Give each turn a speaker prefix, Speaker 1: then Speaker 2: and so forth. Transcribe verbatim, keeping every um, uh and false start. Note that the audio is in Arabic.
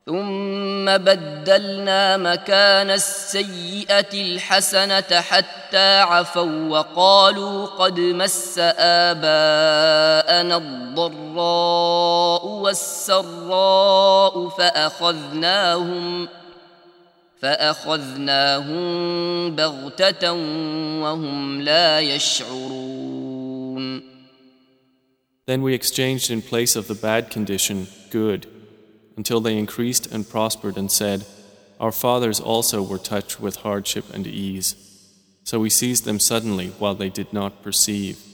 Speaker 1: ثم بدلنا مكان السيئة الحسنة حتى عفوا وقالوا قد مس آباءنا الضراء والسراء فأخذناهم فأخذناهم بغتة وهم لا يشعرون.
Speaker 2: Then we exchanged in place of the bad condition good, until they increased and prospered and said, our fathers also were touched with hardship and ease. So we seized them suddenly while they did not perceive.